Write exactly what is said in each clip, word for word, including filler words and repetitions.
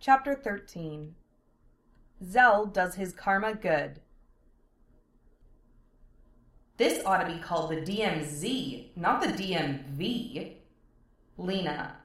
Chapter thirteen. Zell does his karma good. This ought to be called the D M Z, not the D M V. Lena.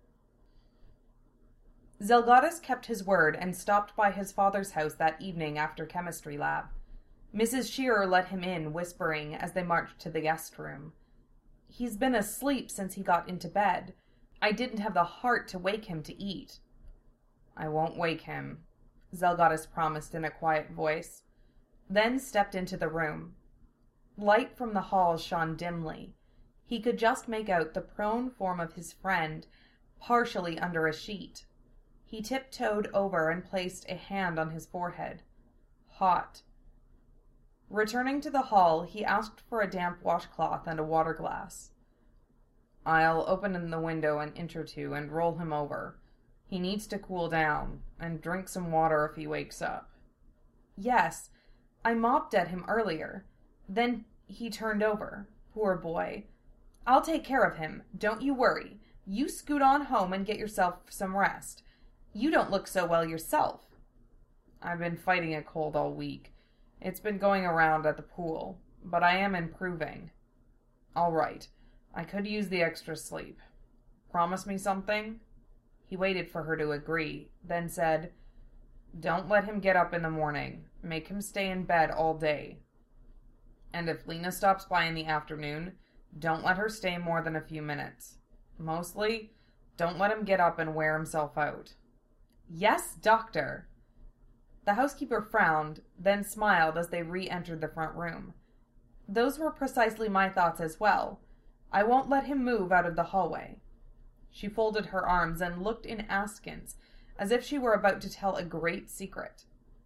Zelgadis kept his word and stopped by his father's house that evening after chemistry lab. Missus Shearer let him in, whispering as they marched to the guest room. He's been asleep since he got into bed. I didn't have the heart to wake him to eat. I won't wake him, Zelgadis promised in a quiet voice, then stepped into the room. Light from the hall shone dimly. He could just make out the prone form of his friend, partially under a sheet. He tiptoed over and placed a hand on his forehead. Hot. Returning to the hall, he asked for a damp washcloth and a water glass. I'll open the window an inch or two and roll him over. He needs to cool down, and drink some water if he wakes up. Yes, I mopped at him earlier. Then he turned over. Poor boy. I'll take care of him. Don't you worry. You scoot on home and get yourself some rest. You don't look so well yourself. I've been fighting a cold all week. It's been going around at the pool, but I am improving. All right. I could use the extra sleep. Promise me something? He waited for her to agree, then said, Don't let him get up in the morning. Make him stay in bed all day. And if Lena stops by in the afternoon, don't let her stay more than a few minutes. Mostly, don't let him get up and wear himself out. Yes, doctor. The housekeeper frowned, then smiled as they re-entered the front room. Those were precisely my thoughts as well. I won't let him move out of the hallway. She folded her arms and looked in askance, as if she were about to tell a great secret.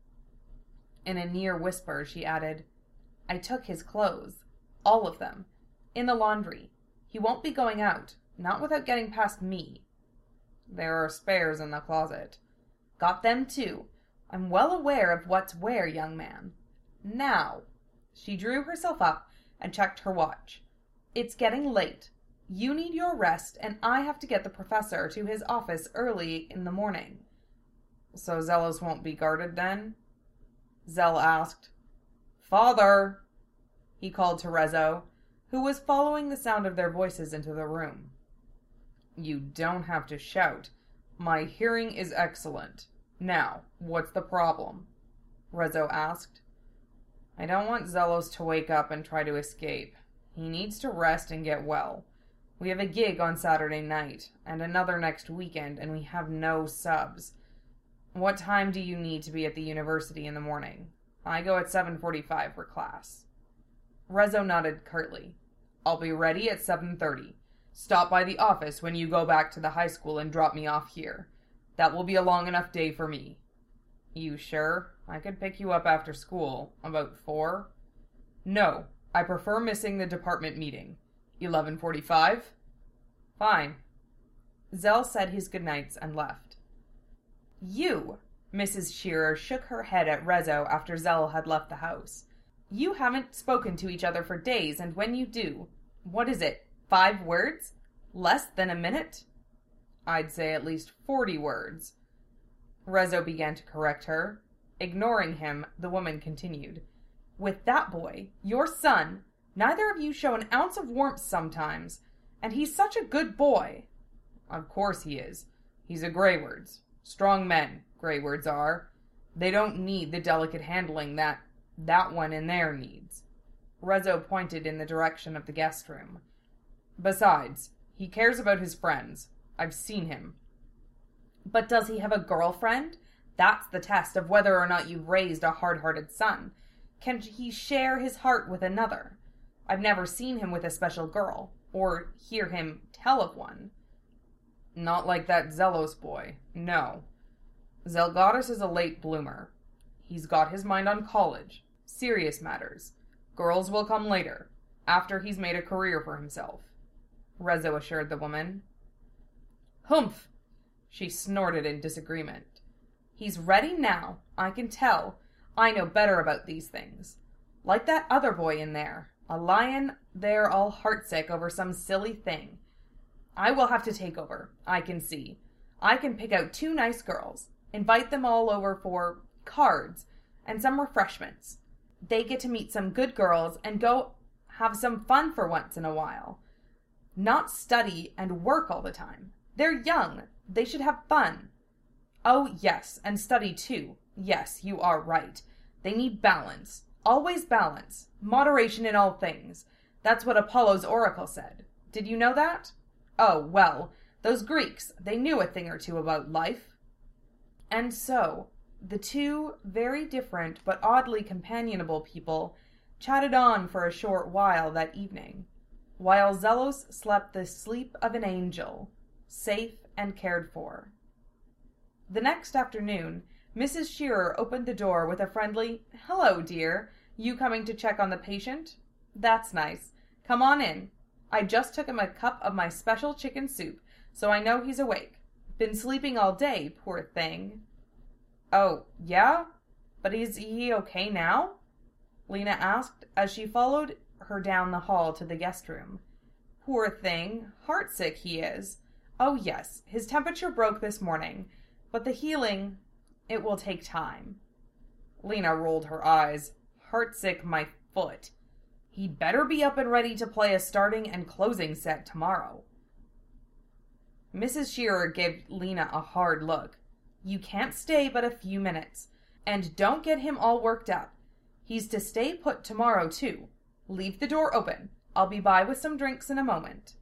In a near whisper, she added, I took his clothes. All of them. In the laundry. He won't be going out. Not without getting past me. There are spares in the closet. Got them too. I'm well aware of what's where, young man. Now. She drew herself up and checked her watch. It's getting late. You need your rest, and I have to get the professor to his office early in the morning. So Zelos won't be guarded then? Zell asked. Father! He called to Rezo, who was following the sound of their voices into the room. You don't have to shout. My hearing is excellent. Now, what's the problem? Rezo asked. I don't want Zelos to wake up and try to escape. He needs to rest and get well. We have a gig on Saturday night, and another next weekend, and we have no subs. What time do you need to be at the university in the morning? I go at seven forty-five for class. Rezo nodded curtly. I'll be ready at seven thirty. Stop by the office when you go back to the high school and drop me off here. That will be a long enough day for me. You sure? I could pick you up after school. About four? No, I prefer missing the department meeting. eleven forty-five? Fine. Zell said his goodnights and left. You, Missus Shearer shook her head at Rezo after Zell had left the house. You haven't spoken to each other for days, and when you do, what is it, five words? Less than a minute? I'd say at least forty words. Rezo began to correct her. Ignoring him, the woman continued. With that boy, your son, neither of you show an ounce of warmth sometimes, and he's such a good boy. Of course he is. He's a Greywards. Strong men, Greywards are. They don't need the delicate handling that that one in there needs. Rezo pointed in the direction of the guest room. Besides, he cares about his friends. I've seen him. But does he have a girlfriend? That's the test of whether or not you've raised a hard-hearted son. Can he share his heart with another? I've never seen him with a special girl, or hear him tell of one. Not like that Zelos boy, no. Zelgadis is a late bloomer. He's got his mind on college, serious matters. Girls will come later, after he's made a career for himself, Rezo assured the woman. Humph! She snorted in disagreement. He's ready now, I can tell. I know better about these things. Like that other boy in there, a lion there all heartsick over some silly thing. I will have to take over, I can see. I can pick out two nice girls. Invite them all over for cards and some refreshments. They get to meet some good girls and go have some fun for once in a while. Not study and work all the time. They're young. They should have fun. Oh, yes, and study too. Yes, you are right. They need balance. Always balance. Moderation in all things. That's what Apollo's oracle said. Did you know that? Oh, well, those Greeks, they knew a thing or two about life. And so, the two very different but oddly companionable people chatted on for a short while that evening, while Zelos slept the sleep of an angel, safe and cared for. The next afternoon, Missus Shearer opened the door with a friendly, "Hello, dear. You coming to check on the patient? That's nice. Come on in. I just took him a cup of my special chicken soup, so I know he's awake. Been sleeping all day, poor thing." "Oh, yeah? But is he okay now?" Lena asked as she followed her down the hall to the guest room. "Poor thing. Heartsick he is. Oh, yes, his temperature broke this morning, but the healing, it will take time." Lena rolled her eyes. Heartsick my foot. He'd better be up and ready to play a starting and closing set tomorrow. Missus Shearer gave Lena a hard look. "You can't stay but a few minutes. And don't get him all worked up. He's to stay put tomorrow, too. Leave the door open. I'll be by with some drinks in a moment."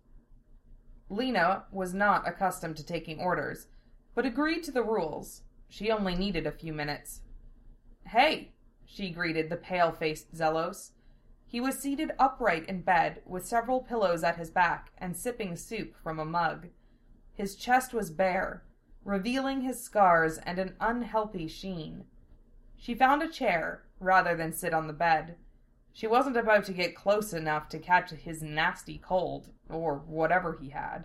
Lena was not accustomed to taking orders, but agreed to the rules. She only needed a few minutes. "Hey," she greeted the pale-faced Zelos. He was seated upright in bed with several pillows at his back and sipping soup from a mug. His chest was bare, revealing his scars and an unhealthy sheen. She found a chair rather than sit on the bed. She wasn't about to get close enough to catch his nasty cold, or whatever he had.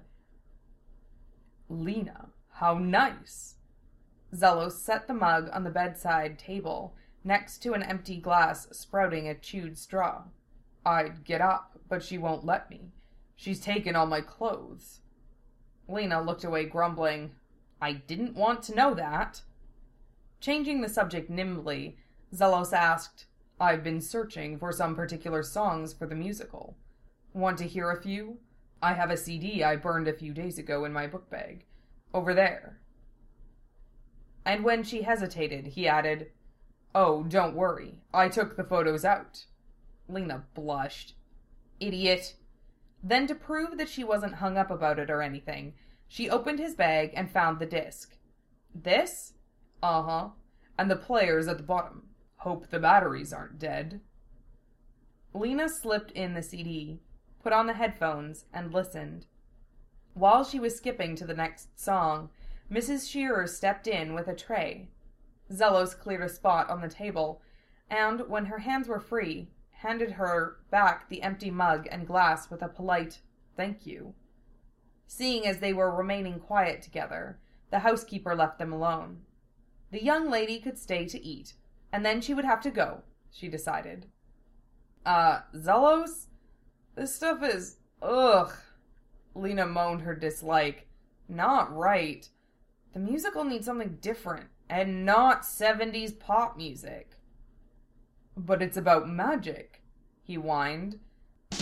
"Lena, how nice." Zelos set the mug on the bedside table, next to an empty glass sprouting a chewed straw. "I'd get up, but she won't let me. She's taken all my clothes." Lena looked away, grumbling, "I didn't want to know that." Changing the subject nimbly, Zelos asked, "I've been searching for some particular songs for the musical. Want to hear a few? I have a C D I burned a few days ago in my book bag. Over there." And when she hesitated, he added, "Oh, don't worry. I took the photos out." Lena blushed. Idiot. Then, to prove that she wasn't hung up about it or anything, she opened his bag and found the disc. "This?" "Uh-huh. And the player's at the bottom. Hope the batteries aren't dead." Lena slipped in the C D, put on the headphones, and listened. While she was skipping to the next song, Missus Shearer stepped in with a tray. Zelos cleared a spot on the table, and, when her hands were free, handed her back the empty mug and glass with a polite "thank you." Seeing as they were remaining quiet together, the housekeeper left them alone. The young lady could stay to eat, and then she would have to go, she decided. Uh, Zelos? This stuff is... ugh. Lena moaned her dislike. Not right. The musical needs something different, and not seventies pop music. "But it's about magic," he whined. Do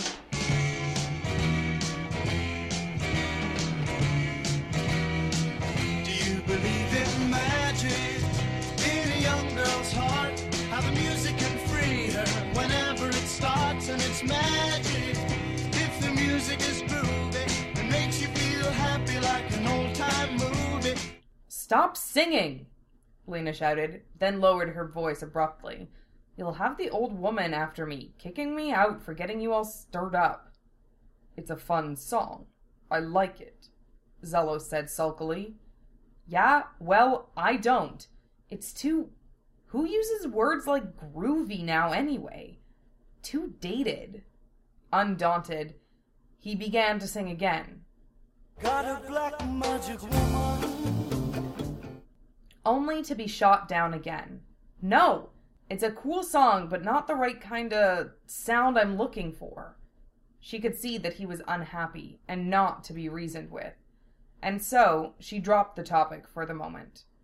you believe in magic? In a young girl's heart, how the music can free her whenever it starts, and it's magic. If the music is groovy, it makes you feel happy like an old-time movie. "Stop singing!" Lena shouted, then lowered her voice abruptly. "You'll have the old woman after me, kicking me out for getting you all stirred up." "It's a fun song. I like it," Zelos said sulkily. "Yeah, well, I don't. It's too... who uses words like groovy now anyway? Too dated." Undaunted, he began to sing again. Got a black magic woman. Only to be shot down again. "No! It's a cool song, but not the right kind of sound I'm looking for." She could see that he was unhappy and not to be reasoned with, and so she dropped the topic for the moment.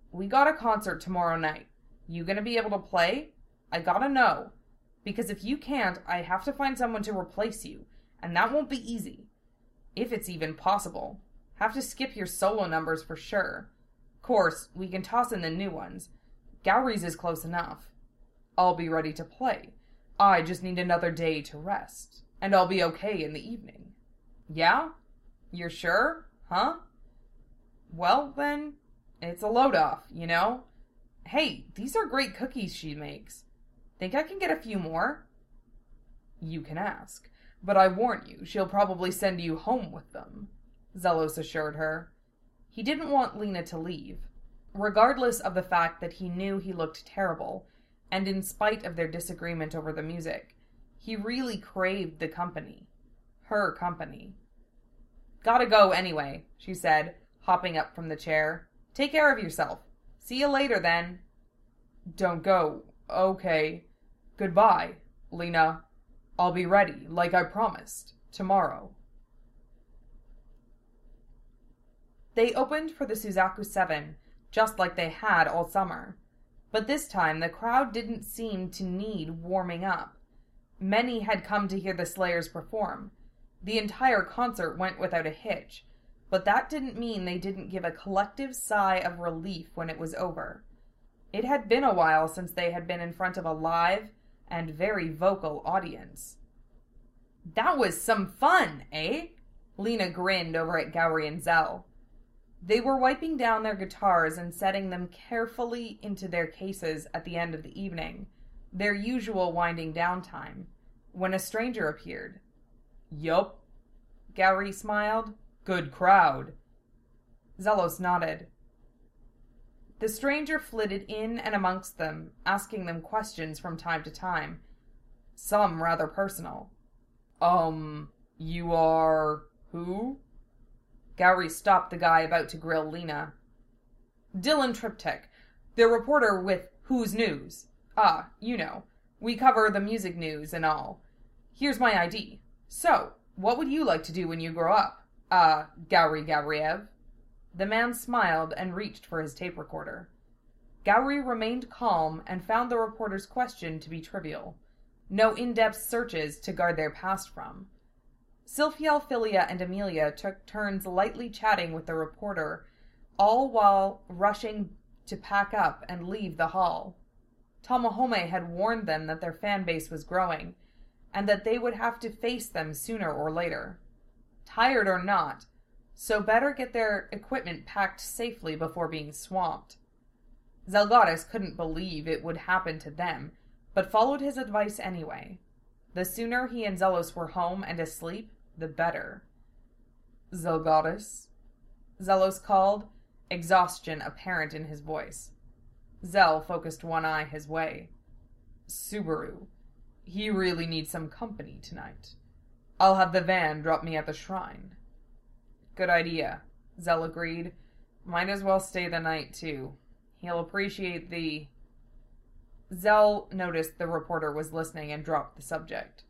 we got a concert tomorrow night. You gonna be able to play? I gotta know. Because if you can't, I have to find someone to replace you, and that won't be easy. If it's even possible. Have to skip your solo numbers for sure. Course, we can toss in the new ones. Gowry's is close enough. I'll be ready to play. I just need another day to rest, and I'll be okay in the evening. Yeah? You're sure? Huh? Well, then, it's a load-off, you know? Hey, these are great cookies she makes. Think I can get a few more? You can ask, but I warn you, she'll probably send you home with them, Zelos assured her. He didn't want Lena to leave, regardless of the fact that he knew he looked terrible, and in spite of their disagreement over the music, he really craved the company. Her company. Gotta go anyway, she said, hopping up from the chair. Take care of yourself. See you later, then. Don't go. Okay. Goodbye, Lena. I'll be ready, like I promised, tomorrow. They opened for the Suzaku Seven, just like they had all summer. But this time the crowd didn't seem to need warming up. Many had come to hear the Slayers perform. The entire concert went without a hitch, but that didn't mean they didn't give a collective sigh of relief when it was over. It had been a while since they had been in front of a live and very vocal audience. That was some fun, eh? Lena grinned over at Gowry and Zell. They were wiping down their guitars and setting them carefully into their cases at the end of the evening, their usual winding down time, when a stranger appeared. Yup. Gowry smiled. Good crowd. Zelos nodded. The stranger flitted in and amongst them, asking them questions from time to time, some rather personal. Um, you are... who? Gowry stopped the guy about to grill Lena. Dylan Triptych, the reporter with Who's News. Ah, you know, we cover the music news and all. Here's my I D. So, what would you like to do when you grow up? Uh, Gowry Gowriev. The man smiled and reached for his tape recorder. Gowry remained calm and found the reporter's question to be trivial. No in-depth searches to guard their past from. Sylphiel, Philia, and Amelia took turns lightly chatting with the reporter, all while rushing to pack up and leave the hall. Tamahome had warned them that their fan base was growing, and that they would have to face them sooner or later. Tired or not, so better get their equipment packed safely before being swamped. Zelgadis couldn't believe it would happen to them, but followed his advice anyway. The sooner he and Zelos were home and asleep, the better. Zelgadis? Zelos called, exhaustion apparent in his voice. Zell focused one eye his way. Subaru. He really needs some company tonight. I'll have the van drop me at the shrine. Good idea, Zell agreed. Might as well stay the night, too. He'll appreciate the... Zell noticed the reporter was listening and dropped the subject.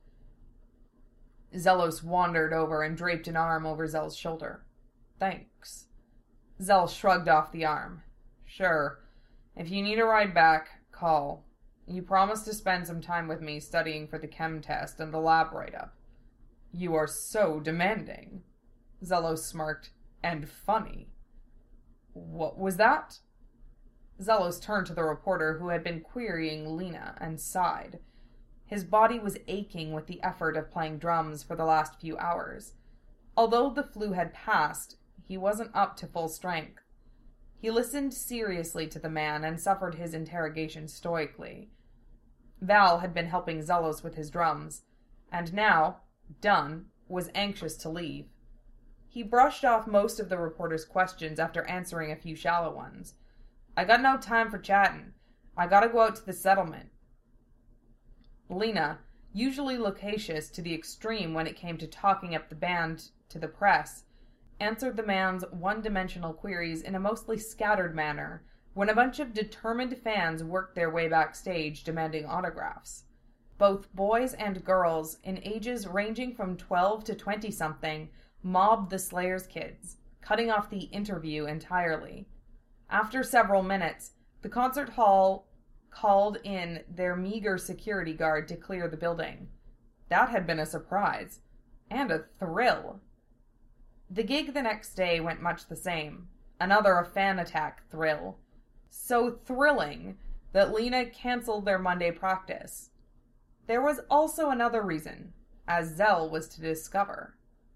Zelos wandered over and draped an arm over Zell's shoulder. Thanks. Zell shrugged off the arm. Sure. If you need a ride back, call. You promised to spend some time with me studying for the chem test and the lab write-up. You are so demanding. Zelos smirked. And funny. What was that? Zelos turned to the reporter who had been querying Lena and sighed. His body was aching with the effort of playing drums for the last few hours. Although the flu had passed, he wasn't up to full strength. He listened seriously to the man and suffered his interrogation stoically. Val had been helping Zelos with his drums, and now, done, was anxious to leave. He brushed off most of the reporter's questions after answering a few shallow ones. I got no time for chatting. I gotta go out to the settlement. Lena, usually loquacious to the extreme when it came to talking up the band to the press, answered the man's one-dimensional queries in a mostly scattered manner when a bunch of determined fans worked their way backstage demanding autographs. Both boys and girls, in ages ranging from twelve to twenty-something, mobbed the Slayers kids, cutting off the interview entirely. After several minutes, the concert hall called in their meager security guard to clear the building. That had been a surprise. And a thrill. The gig the next day went much the same. Another fan attack thrill. So thrilling that Lena canceled their Monday practice. There was also another reason, as Zell was to discover.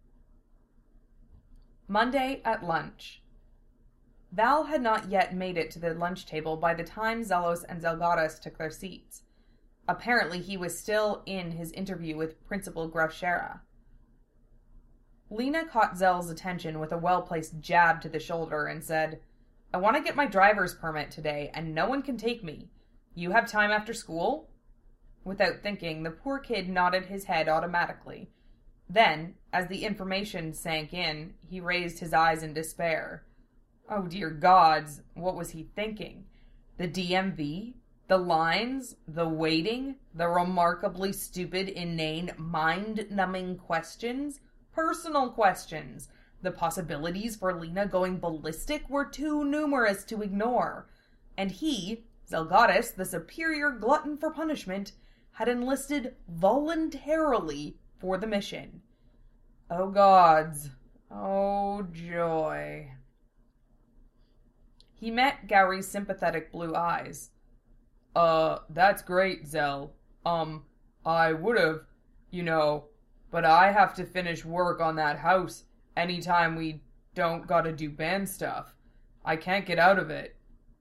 Monday at lunch. Val had not yet made it to the lunch table by the time Zelos and Zelgadis took their seats. Apparently he was still in his interview with Principal Grauschera. Lena caught Zell's attention with a well-placed jab to the shoulder and said, "I want to get my driver's permit today, and no one can take me. You have time after school?" Without thinking, the poor kid nodded his head automatically. Then, as the information sank in, he raised his eyes in despair. Oh dear gods, what was he thinking? The D M V? The lines? The waiting? The remarkably stupid, inane, mind-numbing questions? Personal questions. The possibilities for Lena going ballistic were too numerous to ignore. And he, Zelgadis, the superior glutton for punishment, had enlisted voluntarily for the mission. Oh gods. Oh joy. He met Gowry's sympathetic blue eyes. Uh, that's great, Zell. Um, I would've, you know, but I have to finish work on that house anytime we don't gotta do band stuff. I can't get out of it.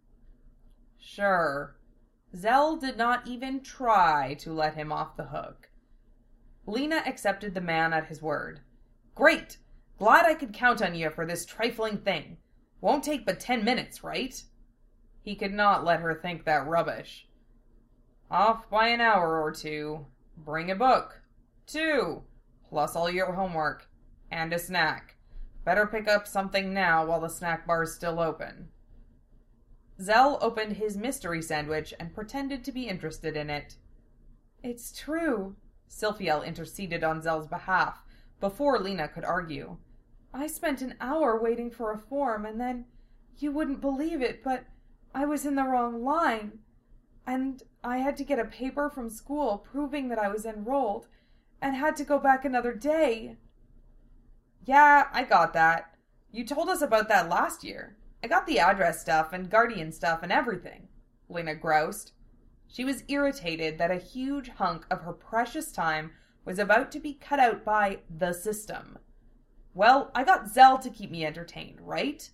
Sure. Zell did not even try to let him off the hook. Lena accepted the man at his word. Great! Glad I could count on you for this trifling thing. Won't take but ten minutes, right? He could not let her think that rubbish. Off by an hour or two. Bring a book. Two. Plus all your homework. And a snack. Better pick up something now while the snack bar's still open. Zell opened his mystery sandwich and pretended to be interested in it. It's true. Silphiel interceded on Zell's behalf, before Lena could argue. I spent an hour waiting for a form, and then, you wouldn't believe it, but I was in the wrong line. And I had to get a paper from school proving that I was enrolled, and had to go back another day. Yeah, I got that. You told us about that last year. I got the address stuff and guardian stuff and everything, Lena groused. She was irritated that a huge hunk of her precious time was about to be cut out by the system. Well, I got Zell to keep me entertained, right?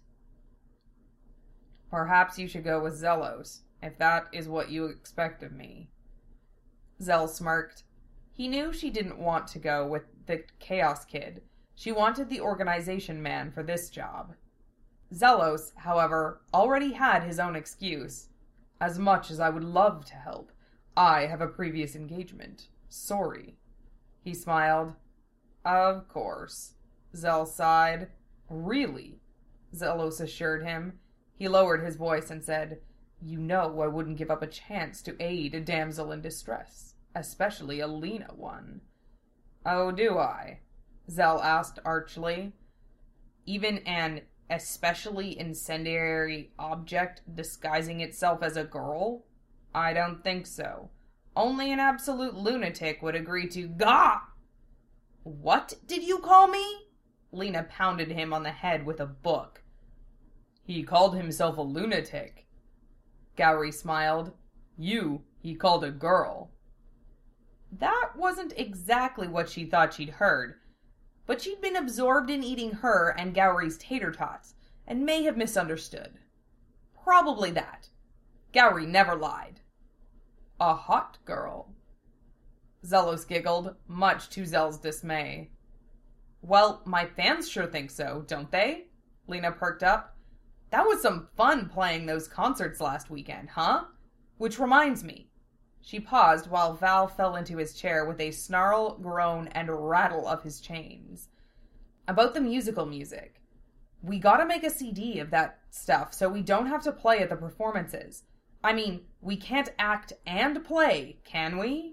Perhaps you should go with Zelos, if that is what you expect of me. Zell smirked. He knew she didn't want to go with the Chaos Kid. She wanted the organization man for this job. Zelos, however, already had his own excuse. As much as I would love to help, I have a previous engagement. Sorry. He smiled. Of course. Zell sighed. Really? Zelos assured him. He lowered his voice and said, You know I wouldn't give up a chance to aid a damsel in distress, especially a Lena one. Oh, do I? Zell asked archly. Even an especially incendiary object disguising itself as a girl? I don't think so. Only an absolute lunatic would agree to Gah! What did you call me? Lena pounded him on the head with a book. He called himself a lunatic. Gowry smiled. You, he called a girl. That wasn't exactly what she thought she'd heard, but she'd been absorbed in eating her and Gowry's tater tots, and may have misunderstood. Probably that. Gowry never lied. A hot girl. Zelos giggled, much to Zell's dismay. Well, my fans sure think so, don't they? Lena perked up. That was some fun playing those concerts last weekend, huh? Which reminds me. She paused while Val fell into his chair with a snarl, groan, and rattle of his chains. About the musical music. We gotta make a C D of that stuff so we don't have to play at the performances. I mean, we can't act and play, can we?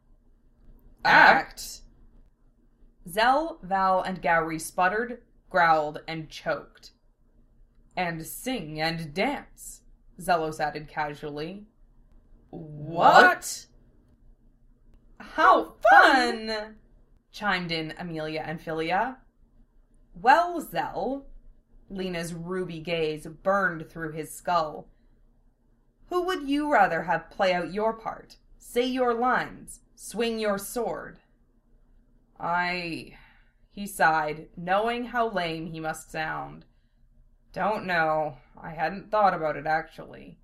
Act? Zell, Val, and Gowry sputtered, growled, and choked. And sing and dance, Zelos added casually. What? How fun! Chimed in Amelia and Philia. Well, Zell, Lena's ruby gaze burned through his skull. Who would you rather have play out your part, say your lines, swing your sword? I... He sighed, knowing how lame he must sound. Don't know. I hadn't thought about it, actually.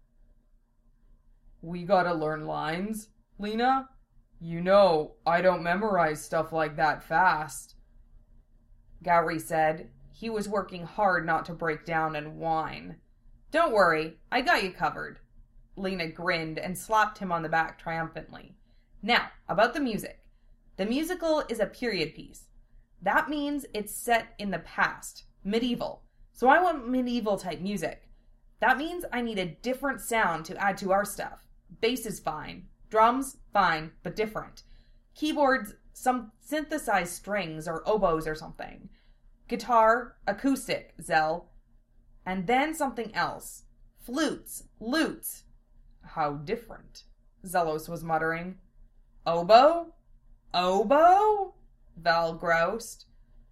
We gotta learn lines, Lena? You know, I don't memorize stuff like that fast. Gowrie said. He was working hard not to break down and whine. Don't worry, I got you covered. Lena grinned and slapped him on the back triumphantly. Now, about the music. The musical is a period piece. That means it's set in the past, medieval. So I want medieval-type music. That means I need a different sound to add to our stuff. Bass is fine. Drums, fine, but different. Keyboards, some synthesized strings or oboes or something. Guitar, acoustic, Zell. And then something else. Flutes, lutes. How different, Zelos was muttering. Oboe? Oboe? Val groused.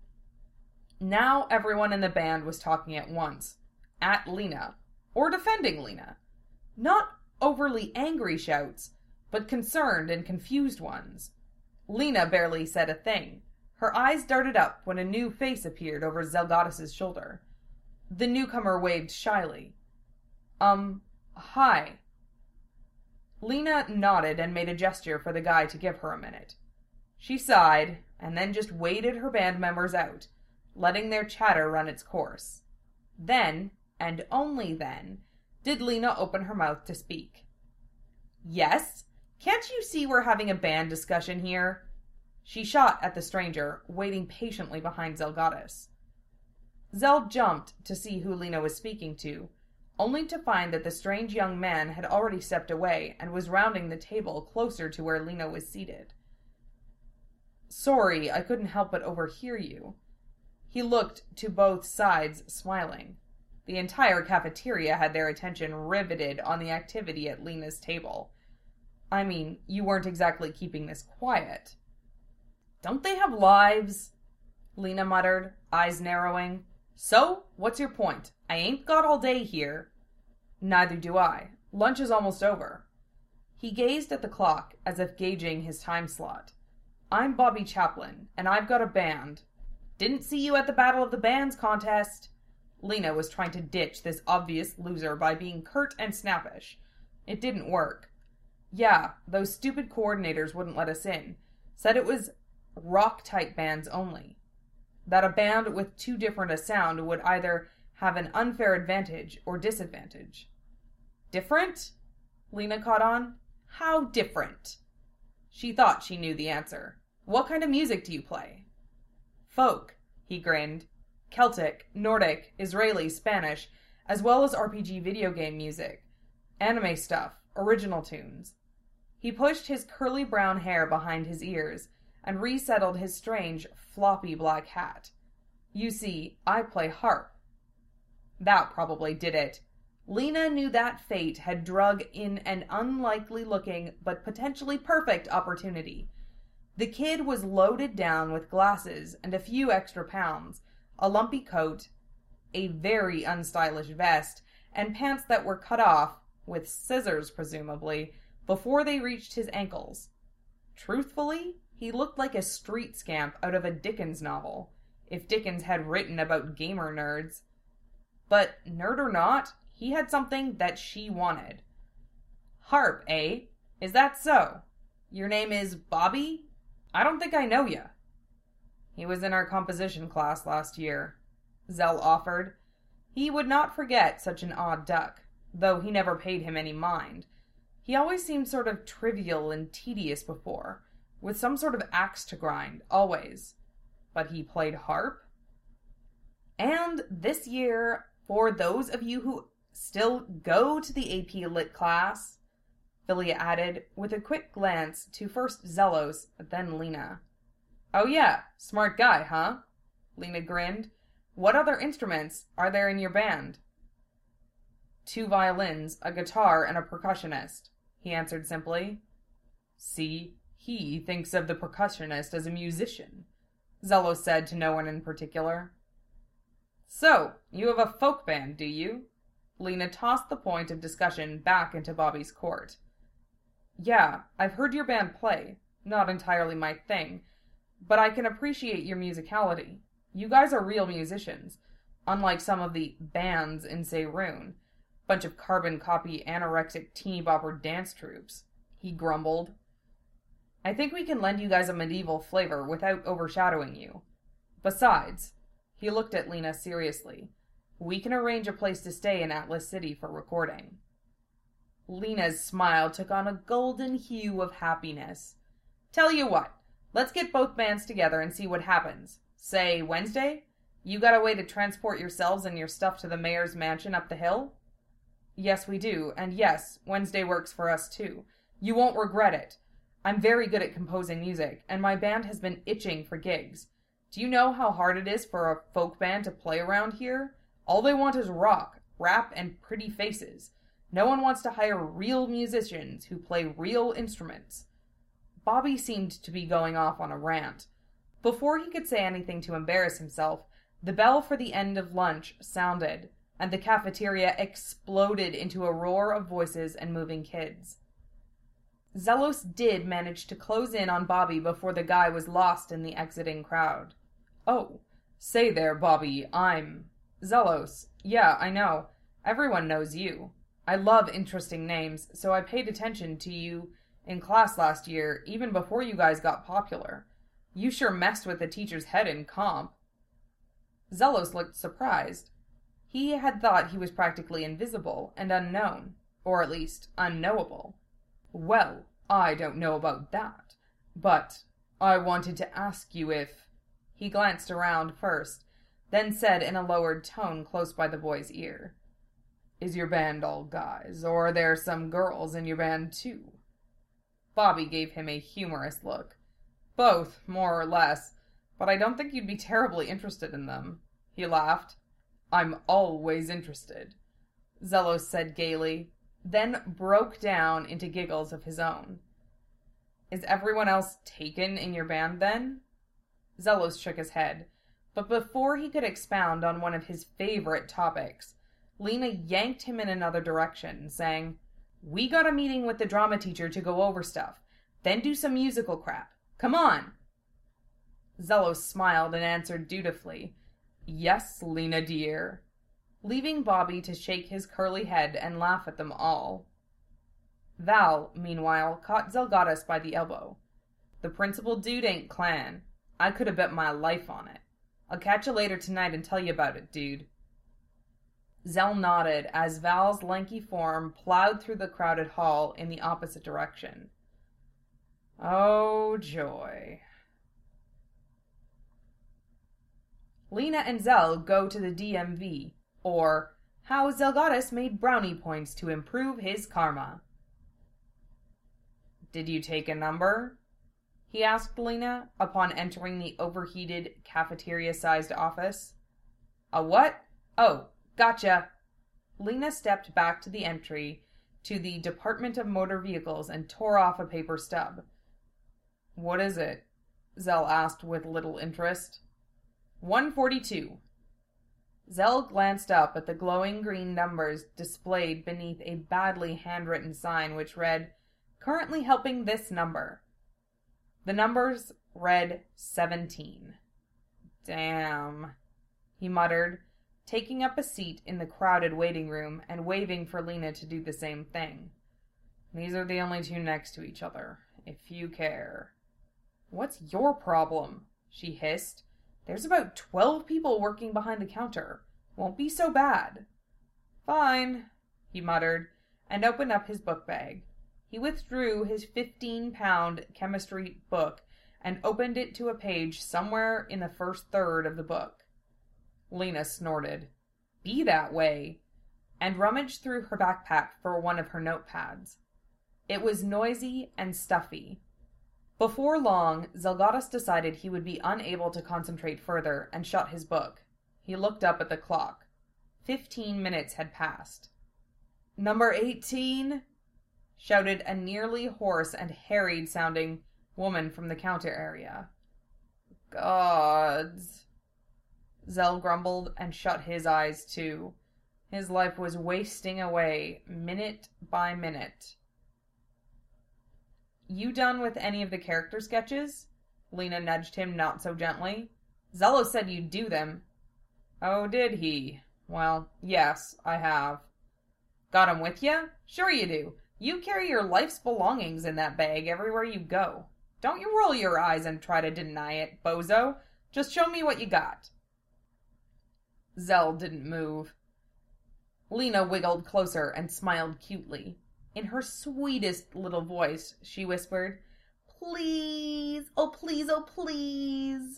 Now everyone in the band was talking at once. At Lena. Or defending Lena. Not overly angry shouts, but concerned and confused ones. Lena barely said a thing. Her eyes darted up when a new face appeared over Zelgadis' shoulder. The newcomer waved shyly. Um, hi. Lena nodded and made a gesture for the guy to give her a minute. She sighed, and then just waited her band members out, letting their chatter run its course. Then, and only then, did Lena open her mouth to speak. Yes? Can't you see we're having a band discussion here? She shot at the stranger, waiting patiently behind Zelgadis. Zell jumped to see who Lena was speaking to, only to find that the strange young man had already stepped away and was rounding the table closer to where Lena was seated. Sorry, I couldn't help but overhear you. He looked to both sides, smiling. The entire cafeteria had their attention riveted on the activity at Lena's table. I mean, you weren't exactly keeping this quiet. Don't they have lives? Lena muttered, eyes narrowing. So, what's your point? I ain't got all day here. Neither do I. Lunch is almost over. He gazed at the clock as if gauging his time slot. I'm Bobby Chaplin, and I've got a band. Didn't see you at the Battle of the Bands contest. Lena was trying to ditch this obvious loser by being curt and snappish. It didn't work. Yeah, those stupid coordinators wouldn't let us in. Said it was rock-type bands only. That a band with too different a sound would either have an unfair advantage or disadvantage. Different? Lena caught on. How different? She thought she knew the answer. What kind of music do you play? Folk, he grinned. Celtic, Nordic, Israeli, Spanish, as well as R P G video game music. Anime stuff, original tunes. He pushed his curly brown hair behind his ears and resettled his strange, floppy black hat. You see, I play harp. That probably did it. Lena knew that fate had drug in an unlikely-looking but potentially perfect opportunity. The kid was loaded down with glasses and a few extra pounds, a lumpy coat, a very unstylish vest, and pants that were cut off, with scissors presumably, before they reached his ankles. Truthfully, he looked like a street scamp out of a Dickens novel, if Dickens had written about gamer nerds. But, nerd or not, he had something that she wanted. Harp, eh? Is that so? Your name is Bobby? I don't think I know ya. He was in our composition class last year, Zell offered. He would not forget such an odd duck, though he never paid him any mind. He always seemed sort of trivial and tedious before, with some sort of axe to grind, always. But he played harp? And this year, for those of you who still go to the A P Lit class, Philia added, with a quick glance to first Zelos, then Lena. Oh yeah, smart guy, huh? Lena grinned. What other instruments are there in your band? Two violins, a guitar, and a percussionist, he answered simply. See, he thinks of the percussionist as a musician, Zelos said to no one in particular. So, you have a folk band, do you? Lena tossed the point of discussion back into Bobby's court. Yeah, I've heard your band play. Not entirely my thing, but I can appreciate your musicality. You guys are real musicians, unlike some of the bands in Seirun. Bunch of carbon copy anorexic teeny bopper dance troupes, he grumbled. I think we can lend you guys a medieval flavor without overshadowing you. Besides, he looked at Lena seriously, we can arrange a place to stay in Atlas City for recording. Lena's smile took on a golden hue of happiness. Tell you what, let's get both bands together and see what happens. Say, Wednesday? You got a way to transport yourselves and your stuff to the mayor's mansion up the hill? Yes, we do, and yes, Wednesday works for us too. You won't regret it. I'm very good at composing music, and my band has been itching for gigs. Do you know how hard it is for a folk band to play around here? All they want is rock, rap, and pretty faces. No one wants to hire real musicians who play real instruments. Bobby seemed to be going off on a rant. Before he could say anything to embarrass himself, the bell for the end of lunch sounded, and the cafeteria exploded into a roar of voices and moving kids. Zelos did manage to close in on Bobby before the guy was lost in the exiting crowd. Oh, say there, Bobby, I'm... Zelos. Yeah, I know. Everyone knows you. I love interesting names, so I paid attention to you in class last year, even before you guys got popular. You sure messed with the teacher's head in comp. Zelos looked surprised. He had thought he was practically invisible and unknown, or at least unknowable. Well, I don't know about that, but I wanted to ask you if... He glanced around first, then said in a lowered tone close by the boy's ear. Is your band all guys, or are there some girls in your band too? Bobby gave him a humorous look. Both, more or less, but I don't think you'd be terribly interested in them. He laughed. I'm always interested, Zelos said gaily, then broke down into giggles of his own. Is everyone else taken in your band, then? Zelos shook his head, but before he could expound on one of his favorite topics, Lena yanked him in another direction, saying, We got a meeting with the drama teacher to go over stuff, then do some musical crap. Come on! Zelos smiled and answered dutifully, Yes, Lena dear, leaving Bobby to shake his curly head and laugh at them all. Val, meanwhile, caught Zelgadis by the elbow. The principal dude ain't Clan. I could have bet my life on it. I'll catch you later tonight and tell you about it, dude. Zell nodded as Val's lanky form plowed through the crowded hall in the opposite direction. Oh, joy. Lena and Zell go to the D M V, or How Zelgadis Made Brownie Points to Improve His Karma. Did you take a number? He asked Lena upon entering the overheated cafeteria-sized office. A what? Oh, gotcha. Lena stepped back to the entry to the Department of Motor Vehicles and tore off a paper stub. What is it? Zell asked with little interest. one forty-two. Zell glanced up at the glowing green numbers displayed beneath a badly handwritten sign which read, Currently helping this number. The numbers read seventeen. Damn, he muttered, taking up a seat in the crowded waiting room and waving for Lena to do the same thing. These are the only two next to each other, if you care. What's your problem? She hissed. There's about twelve people working behind the counter. Won't be so bad. Fine, he muttered, and opened up his book bag. He withdrew his fifteen-pound chemistry book and opened it to a page somewhere in the first third of the book. Lena snorted. Be that way, and rummaged through her backpack for one of her notepads. It was noisy and stuffy. Before long, Zelgadis decided he would be unable to concentrate further and shut his book. He looked up at the clock. Fifteen minutes had passed. Number eighteen, shouted a nearly hoarse and harried-sounding woman from the counter area. Gods. Zell grumbled and shut his eyes too. His life was wasting away, minute by minute. You done with any of the character sketches? Lena nudged him not so gently. Zello said you'd do them. Oh, did he? Well, yes, I have. Got 'em with you? Sure you do. You carry your life's belongings in that bag everywhere you go. Don't you roll your eyes and try to deny it, bozo. Just show me what you got. Zell didn't move. Lena wiggled closer and smiled cutely. In her sweetest little voice, she whispered, Please, oh please, oh please.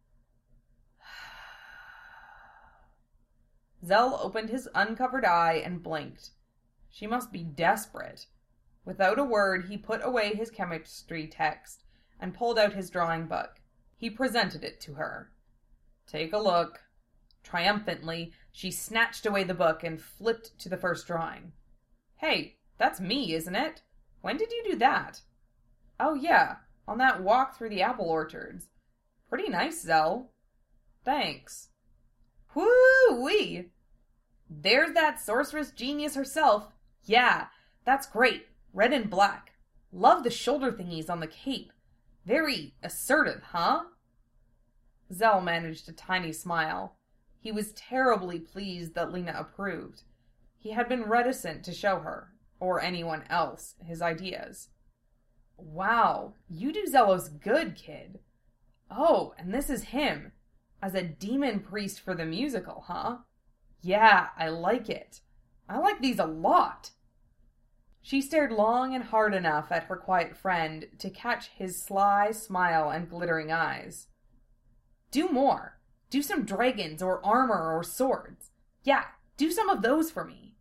Zell opened his uncovered eye and blinked. She must be desperate. Without a word, he put away his chemistry text and pulled out his drawing book. He presented it to her. Take a look. Triumphantly, she snatched away the book and flipped to the first drawing. Hey, that's me, isn't it? When did you do that? Oh, yeah, on that walk through the apple orchards. Pretty nice, Zell. Thanks. Whoo-wee! There's that sorceress genius herself. Yeah, that's great. Red and black. Love the shoulder thingies on the cape. Very assertive, huh? Zell managed a tiny smile. He was terribly pleased that Lena approved. He had been reticent to show her, or anyone else, his ideas. Wow, you do Zello's good, kid. Oh, and this is him. As a demon priest for the musical, huh? Yeah, I like it. I like these a lot. She stared long and hard enough at her quiet friend to catch his sly smile and glittering eyes. Do more. Do some dragons or armor or swords. Yeah, do some of those for me.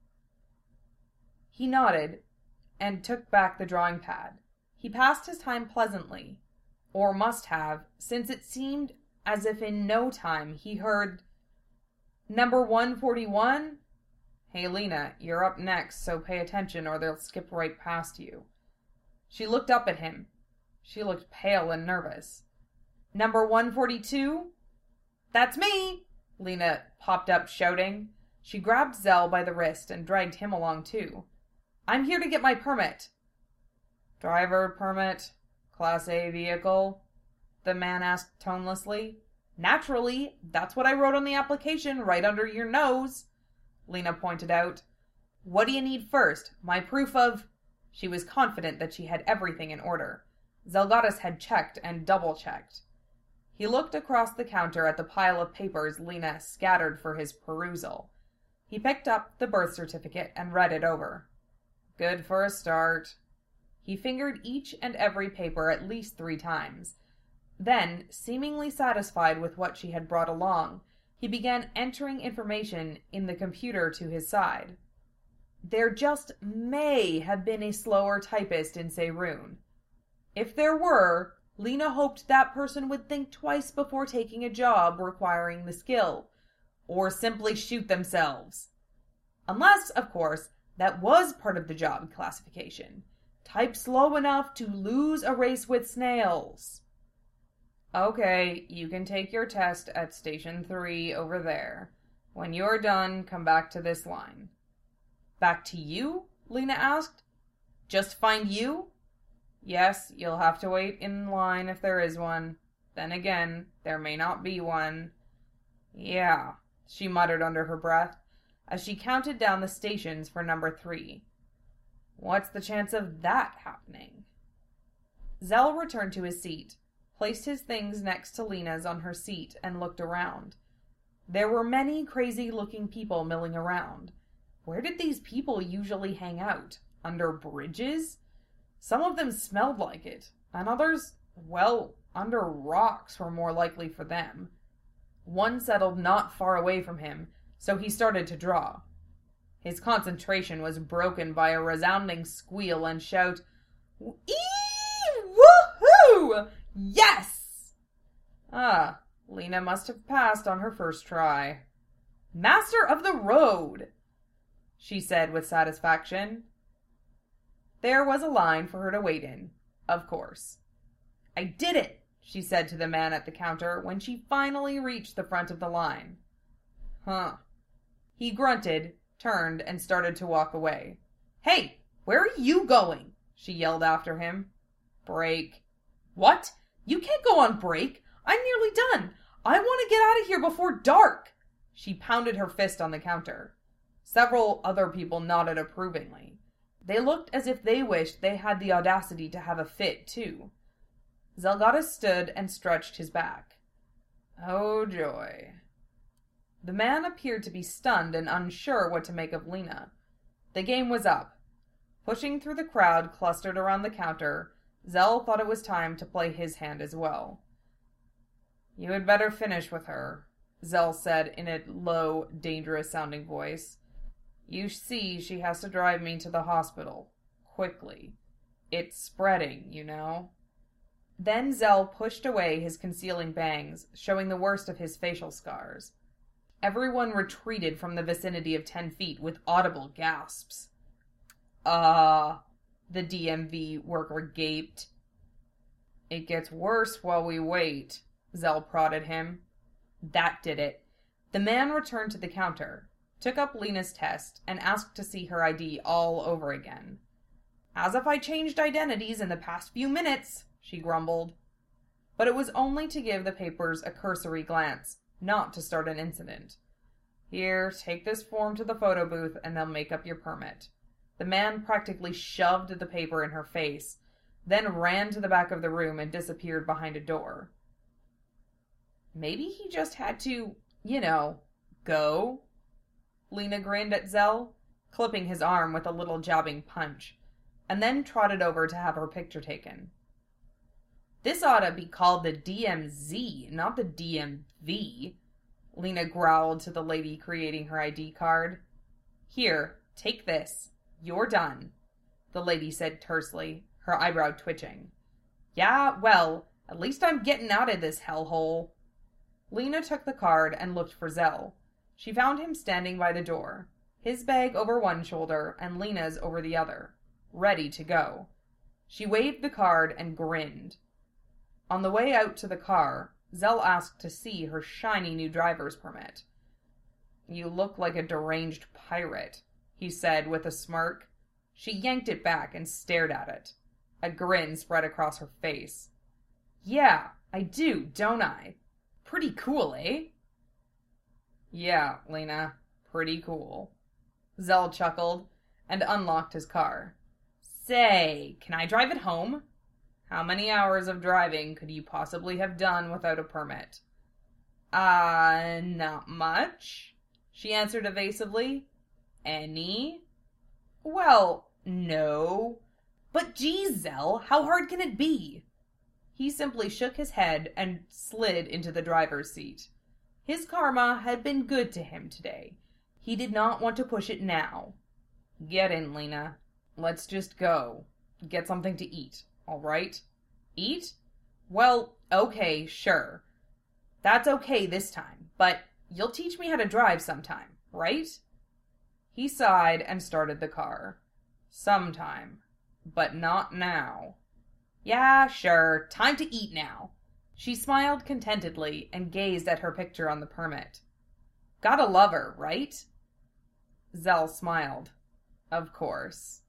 He nodded and took back the drawing pad. He passed his time pleasantly, or must have, since it seemed as if in no time he heard, Number one forty-one? Hey, Lena, you're up next, so pay attention or they'll skip right past you. She looked up at him. She looked pale and nervous. Number one forty-two? That's me! Lena popped up shouting. She grabbed Zell by the wrist and dragged him along too. I'm here to get my permit. Driver permit? Class A vehicle? The man asked tonelessly. Naturally, that's what I wrote on the application right under your nose, Lena pointed out. What do you need first? My proof of... She was confident that she had everything in order. Zelgadis had checked and double-checked. He looked across the counter at the pile of papers Lena scattered for his perusal. He picked up the birth certificate and read it over. Good for a start. He fingered each and every paper at least three times. Then, seemingly satisfied with what she had brought along, he began entering information in the computer to his side. There just may have been a slower typist in Seirun. If there were, Lena hoped that person would think twice before taking a job requiring the skill, or simply shoot themselves. Unless, of course, that was part of the job classification. Type slow enough to lose a race with snails. Okay, you can take your test at Station three over there. When you're done, come back to this line. Back to you? Lena asked. Just find you? Yes, you'll have to wait in line if there is one. Then again, there may not be one. Yeah, she muttered under her breath, as she counted down the stations for number three. What's the chance of that happening? Zell returned to his seat, placed his things next to Lena's on her seat, and looked around. There were many crazy-looking people milling around. Where did these people usually hang out? Under bridges? Some of them smelled like it, and others, well, under rocks were more likely for them. One settled not far away from him, so he started to draw. His concentration was broken by a resounding squeal and shout, Eee! Woohoo! Yes! Ah, Lena must have passed on her first try. Master of the road! she said with satisfaction. There was a line for her to wait in, of course. I did it, she said to the man at the counter when she finally reached the front of the line. Huh. He grunted, turned, and started to walk away. Hey, where are you going? She yelled after him. Break. What? You can't go on break. I'm nearly done. I want to get out of here before dark. She pounded her fist on the counter. Several other people nodded approvingly. They looked as if they wished they had the audacity to have a fit, too. Zelgata stood and stretched his back. Oh, joy. The man appeared to be stunned and unsure what to make of Lena. The game was up. Pushing through the crowd clustered around the counter, Zell thought it was time to play his hand as well. You had better finish with her, Zell said in a low, dangerous-sounding voice. You see, she has to drive me to the hospital. Quickly. It's spreading, you know. Then Zell pushed away his concealing bangs, showing the worst of his facial scars. Everyone retreated from the vicinity of ten feet with audible gasps. Uh, the D M V worker gaped. It gets worse while we wait, Zell prodded him. That did it. The man returned to the counter, took up Lena's test, and asked to see her I D all over again. As if I changed identities in the past few minutes, she grumbled. But it was only to give the papers a cursory glance, not to start an incident. Here, take this form to the photo booth and they'll make up your permit. The man practically shoved the paper in her face, then ran to the back of the room and disappeared behind a door. Maybe he just had to, you know, go? Lena grinned at Zell, clipping his arm with a little jabbing punch, and then trotted over to have her picture taken. This ought to be called the D M Z, not the D M V, Lena growled to the lady creating her I D card. Here, take this. You're done, the lady said tersely, her eyebrow twitching. Yeah, well, at least I'm getting out of this hellhole. Lena took the card and looked for Zell. She found him standing by the door, his bag over one shoulder and Lena's over the other, ready to go. She waved the card and grinned. On the way out to the car, Zell asked to see her shiny new driver's permit. You look like a deranged pirate, he said with a smirk. She yanked it back and stared at it. A grin spread across her face. Yeah, I do, don't I? Pretty cool, eh? Yeah, Lena, pretty cool. Zell chuckled and unlocked his car. Say, can I drive it home? How many hours of driving could you possibly have done without a permit? Uh, not much, she answered evasively. Any? Well, no. But geez, Zell, how hard can it be? He simply shook his head and slid into the driver's seat. His karma had been good to him today. He did not want to push it now. Get in, Lena. Let's just go. Get something to eat, all right? Eat? Well, okay, sure. That's okay this time, but you'll teach me how to drive sometime, right? He sighed and started the car. Sometime, but not now. Yeah, sure, time to eat now. She smiled contentedly and gazed at her picture on the permit. Gotta love her, right? Zell smiled. Of course.